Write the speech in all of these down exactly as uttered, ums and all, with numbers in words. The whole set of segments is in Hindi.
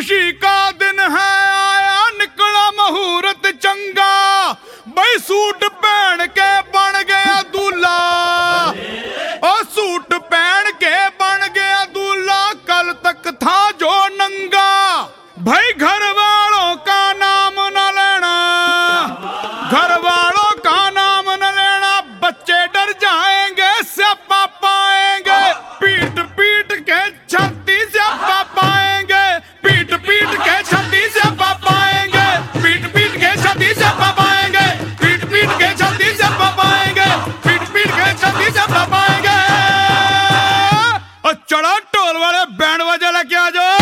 खुशी का दिन है आया निकला मुहूर्त चंगा, भाई सूट पहन के बन गया दूल्हा, और सूट पहन के बन गया दूल्हा, कल तक था जो नंगा। भाई घर वालों का नाम न लेना, घर वालों का नाम न लेना, बच्चे डर जाएंगे स्यापा पाएंगे, पीट पीट के छाती स्यापा पाएंगे, पीट पीट के छाती स्यापा पाएंगे, पीट पीट के छाती स्यापा पाएंगे, पीट पीट के छाती स्यापा पाएंगे, पीट पीट के छाती स्यापा पाएंगे। और चढ़ो टोल वाले बैंड बजा लेके आ जाओ।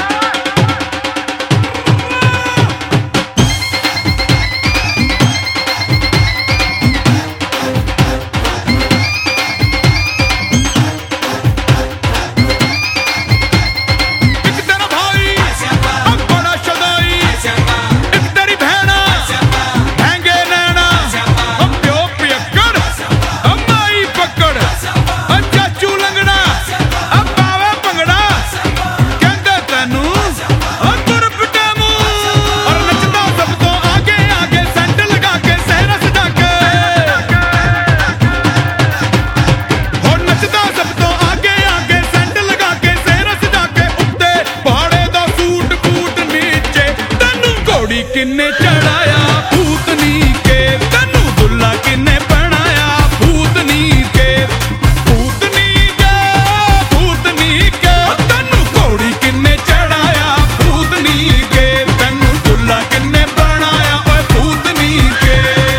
किन्ने चढ़ाया भूतनी के तनु दुल्ला, किन्ने बनाया भूतनी के, भूतनी के भूतनी के तनु घोड़ी किन्ने चढ़ाया भूतनी के, तनु दुल्ला किन्ने बनाया भूतनी के।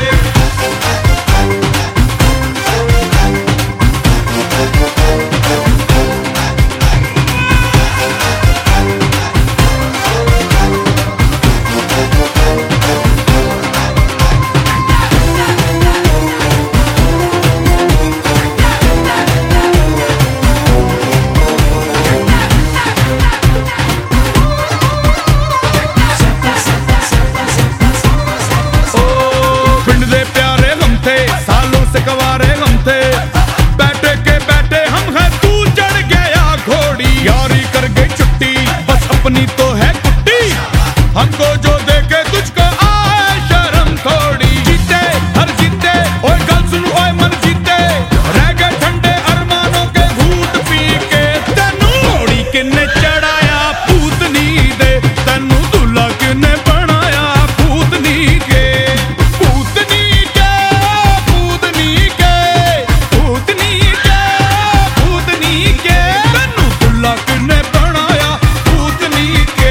कवारे हम थे बैठे के बैठे हम है, तू चढ़ गया घोड़ी, यारी कर गई छुट्टी बस अपनी तो है कुट्टी, हमको जो देखे तुझको आए शर्म थोड़ी, जीते हर जीते ओए गल सुन ओए मन जीते, रह गए ठंडे अरमानों के घूट पी के, तनु घोड़ी किन्ने चढ़ाया भूतनी दे, तनु दूल्हा किन्ने बनाया भूतनी के, भूतनी के भूतनी के भूतनी के भूतनी के, तनु दूल्हा किन्ने बनाया भूतनी के।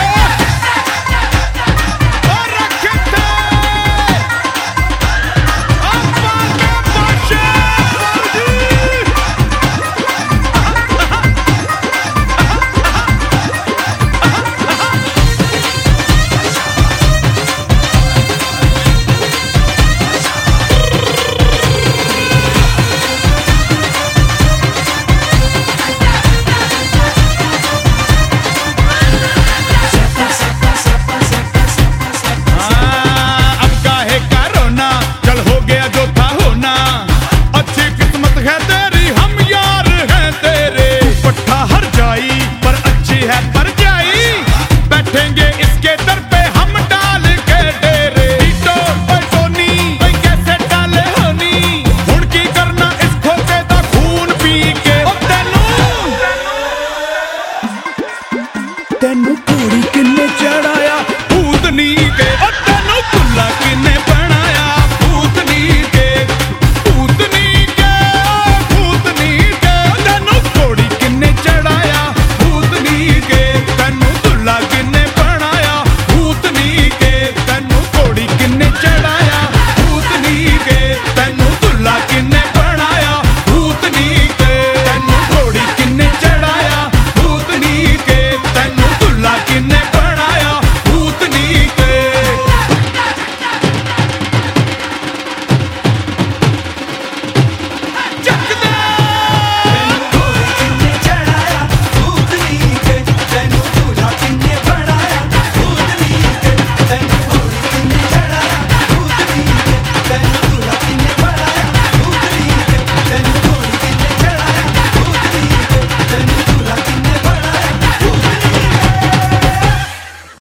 और रखे थे अब्बा के बादशाह जी। अब काहे का रोना, चल हो गया जो था होना, अच्छी किस्मत है तेरी हम यार हैं तेरे, पट्टा हर जाई पर अच्छी है पर जाई, बैठेंगे इसके दर पे हम डाल के डेरे, टीटो ओए टोनी ओए कैसे डाले होनी, हुण की करना इस खोते दा खून पी के, ओ तेनू तेनू घोड़ी किन्ने चढ़ाया भूतनी के, ओ तेनू दूल्हा किन्ने